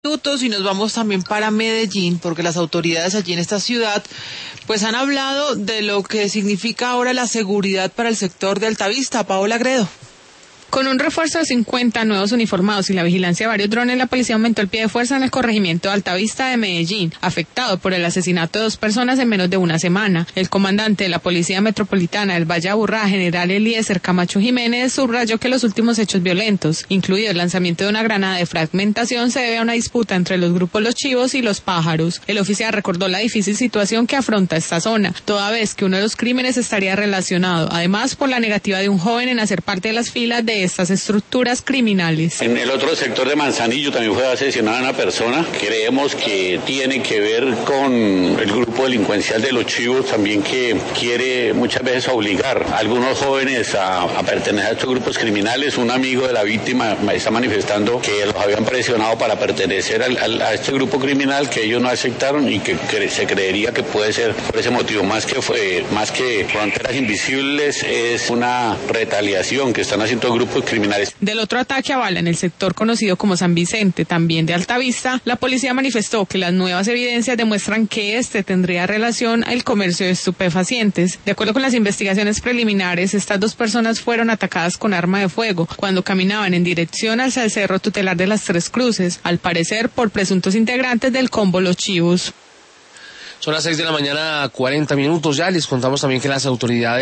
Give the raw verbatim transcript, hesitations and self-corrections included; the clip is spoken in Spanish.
Minutos y nos vamos también para Medellín, porque las autoridades allí en esta ciudad pues han hablado de lo que significa ahora la seguridad para el sector de Altavista. Paola Gredo. Con un refuerzo de cincuenta nuevos uniformados y la vigilancia de varios drones, la policía aumentó el pie de fuerza en el corregimiento de Altavista de Medellín, afectado por el asesinato de dos personas en menos de una semana. El comandante de la Policía Metropolitana del Valle de Aburrá, general Eliezer Camacho Jiménez, subrayó que los últimos hechos violentos, incluido el lanzamiento de una granada de fragmentación, se debe a una disputa entre los grupos Los Chivos y Los Pájaros. El oficial recordó la difícil situación que afronta esta zona, toda vez que uno de los crímenes estaría relacionado, además, por la negativa de un joven en hacer parte de las filas de estas estructuras criminales. En el otro sector de Manzanillo también fue asesinada una persona. Creemos que tiene que ver con el grupo delincuencial de Los Chivos, también que quiere muchas veces obligar a algunos jóvenes a, a pertenecer a estos grupos criminales. Un amigo de la víctima está manifestando que los habían presionado para pertenecer al, al, a este grupo criminal, que ellos no aceptaron y que, que se creería que puede ser por ese motivo. Más que fue, más que fronteras invisibles, es una retaliación que están haciendo grupos criminales. Del otro ataque a bala en el sector conocido como San Vicente, también de Altavista, la policía manifestó que las nuevas evidencias demuestran que este tendría relación al comercio de estupefacientes. De acuerdo con las investigaciones preliminares, estas dos personas fueron atacadas con arma de fuego cuando caminaban en dirección hacia el cerro tutelar de las Tres Cruces, al parecer por presuntos integrantes del combo Los Chivos. Son las seis de la mañana, cuarenta minutos ya. Les contamos también que las autoridades